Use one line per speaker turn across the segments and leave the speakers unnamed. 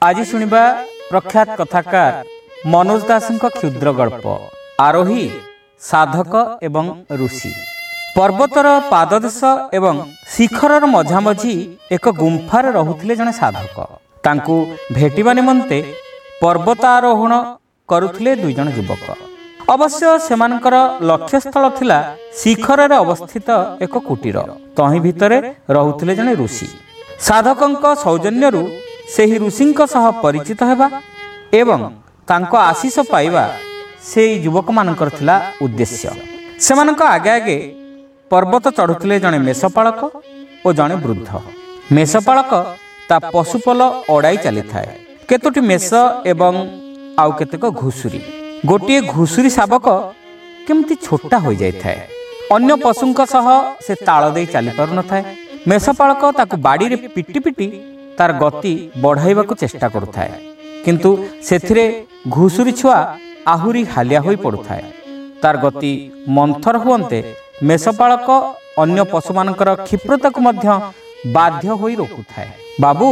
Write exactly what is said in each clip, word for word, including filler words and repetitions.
आज शुणिबा प्रख्यात कथाकार मनोज दास क्षुद्र गल्प आरोही साधक एवं ऋषि। पर्वतर पाददेश एवं शिखरर मझामझी एक गुंफार रहुथिले जने साधक। तांकु भेटिबा निमंते पर्वतारोहण करुथिले दुई जन युवक। अवश्य सेमानकर लक्ष्यस्थल थिला शिखररे अवस्थित एक कुटीर। तहि भितरे रहुथिले जने ऋषि। साधकंक सौजन्यरु सेही ऋषिंक सह परिचित हेबा एवं तांको आशीष पाइबा से युवक मानकर थिला उद्देश्य। सेमानक आगे आगे पर्वत चढ़ुथिले जने मेषपालक और जने वृद्ध। मेषपालक ता पशुपल ओडाई चली थाए। केतोटी मेष एवं आउ केतेक घुसुरी। गोटिए घुसुरी शावक केमती छोटा हो जाय थाए। अन्य पशुंक सह से ताल दे चली पारु न थाए। मेषपालक ताकु बाड़ी रे पिटी पिटी तार गति बढ़ाइबाकु चेष्टा करुथाए, किंतु सेथिरे घुसुरी छुआ आहुरी हालिया होई पड़ुथाए। तार गति मंथर हुअन्ते मेषपालक अन्य पशुमानकर क्षिप्रताकु मध्य बाध्य होई रोकुथाए। बाबू,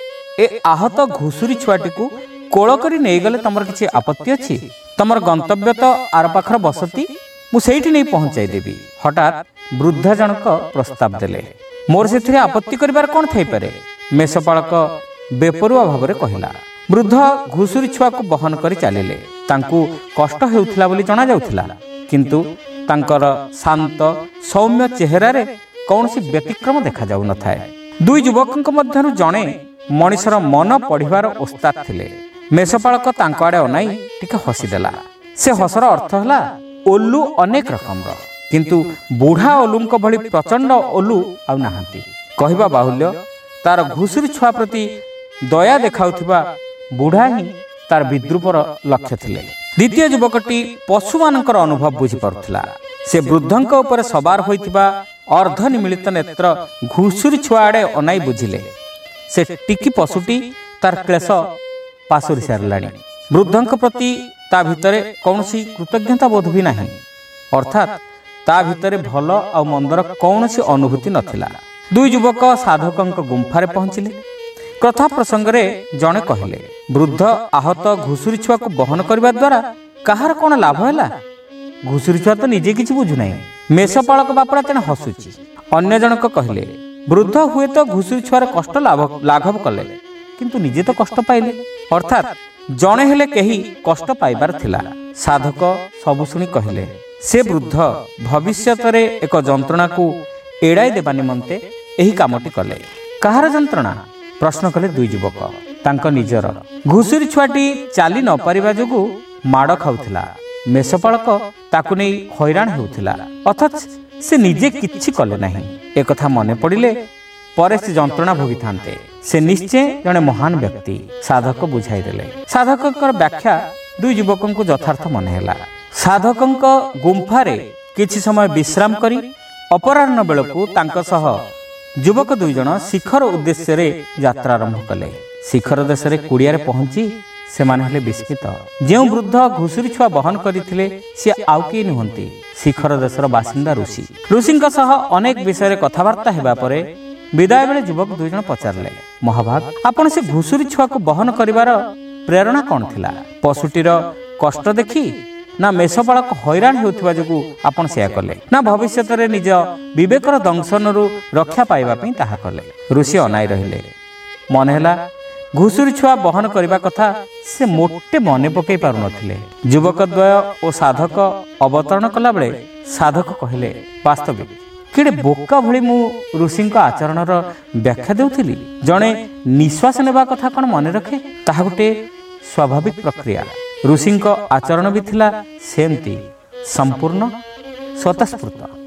ए आहत घुसुरी छुआटीकु कोळ करी नेई गले तमर किछि आपत्ति अछि? तमर गंतव्य तो आर पाखर बसती, मु सेठी नै पहुंचाई देबी। हठात वृद्ध जनक प्रस्ताव देले। मोर सेथिरे आपत्ति करिबार कोन थाई पारे? मेषपालक बेपरुआ भावरे कहिला। वृद्ध घुसुरी छुआକୁ बहन करी चालिले। तांकु कष्ट हेउथिला बोली जणा जाउथिला, किंतु तांकर शांत सौम्य चेहरारे कौनसी व्यतिक्रम देखा जाउ न थाए। दुई युवकଙ୍କ ମଧ୍ୟରୁ जणे मनिषर मन पढ़िबार उस्ताद थिले। मेषपालक तांको आडे अनाई टिके हसीदेला। से हसर अर्थ हला ओल्लू अनेक रकमर, किंतु बुढ़ा ओल्लूଙ୍କ भଳି प्रचंड ओल्लू आउ नाहांती। कहिबा बाहुल्य तार घुसुरी छुआ प्रति दया देखाउथिबा बुढ़ा ही तार विद्रूपर लक्ष्य थिले। द्वितीय युवकटी पशुमानकर अनुभव बुझी पारुथिला। से वृद्धंक उपर सवार होइथिबा अर्ध निमिलित नेत्र घुसुरी छुआ आडे अनाई बुझिले। से टिकी पशुटी तार क्लेश पासुरी सारलाणी। वृद्धंक प्रति ता भितरे कौनसी कृतज्ञता बोध भी नाही, अर्थात ता भितरे भल आ मंदर कौनसी अनुभूति नथिला। दुई युवक साधकंक गुंफारे पहुंचिले। कथा प्रसंगरे जणे कहिले, वृद्ध आहत घुसुरी छुआକୁ बहन करबा द्वारा कहार कोन लाभ हैला? घुसुरी छुआ तो निजे किछि बुझु नाही। मेषपालक बापड़ा तेने हसुची। अन्य जनक कहिले, वृद्ध हुए तो घुसुरी छुआर कष्ट लाभ लाघव कले, किंतु निजे तो कष्ट पाइले। अर्थात जणे हेले केही कष्ट पाइबार थिला। साधक सबु सुनी कहिले, से वृद्ध भविष्यतरे एक जंत्रणा को एड़ाई देबा निमंते एही कामटी कले। कहार जंत्रणा? प्रश्न कले दुई युवक। तांको निजर। घुसुरी छुआटी चाली न पारिबा जोगु माड़ खाउथिला। मेषपालक ताकु नै हैरान हेउथिला, अथच से निजे किछि कले नाही। ए कथा मने पड़िले परे से जंत्रणा भोगी थांते। से निश्चय जने महान व्यक्ति। साधक बुझाई देले। साधककर व्याख्या दुई युवकंकु यथार्थ मन हैला। साधकंक गुंफारे किछि समय विश्राम करी अपराह्न बेलकु तांक सह युवक दुई जन शिखर उद्देश्य रे यात्रा आरंभ कले। शिखर देश रे कुड़ियारे पहुंची से माने हेले विस्मित। जेउ वृद्ध घुसुरी छुआ बहन करिथिले से आउ के नहंती, शिखर देशर बासिंदा ऋषि। ऋषिंक सह अनेक विषय रे कथावार्ता हेबा परे विदाय बेले युवक दुई जन पचारले, महाभाग आपण से घुसुरी छुआକୁ बहन करिवार प्रेरणा कोन थिला? पशुटीर कष्ट देखि ना मेषपालक हैरान हेउथिबा जोगु आपण सेया कले, ना भविष्यत रे निज विवेकर दंशनरु रक्षा पाइबा पई ताहा कले? ऋषि अनाई रहिले। मन हैला घुसुरी छुआ बहन करिबा कथा से मोटे मने पकई पारु नथिले। युवक द्वय ओ साधक अवतरण कला बेले साधक कहिले, वास्तविक केडे बोका भଳି मु ऋषिंक आचरणर व्याख्या देउथिली। जणे निश्वास नेबा कथा कोन मने रखे? ताहा गुटे स्वाभाविक प्रक्रिया। ऋषिंक आचरण भी थिला सेमती संपूर्ण स्वतःस्फूर्त।